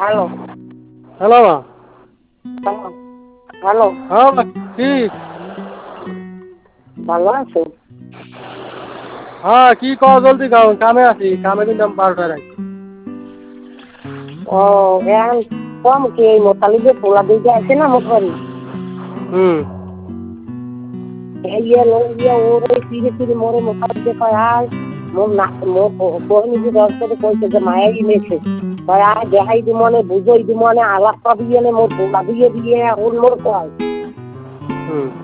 Hello, hello মা। Hello, hello, হ্যাঁ মা, কি? ভালো আছো? হ্যাঁ, কি কও জলদি কও, কামে আছি, কামে কিন্তু আমি 12টায় রাখি। ও এখন কম কি এই মোতালিবে পোলা দিকে আছে না মোটবাড়ি হুম। এই ওর ওই ফিরে ফিরে মোরে মোতালিবে কয় আয় মোর না মোর কোহনি যে দর্শকে কইছে যে মায়াই নেছে কয় আয় দেখাই দি মনে বুঝই দি মনে আলাপ পাবি এনে মোর পোলা দিয়ে দিয়ে ওর মোর কয় হুম।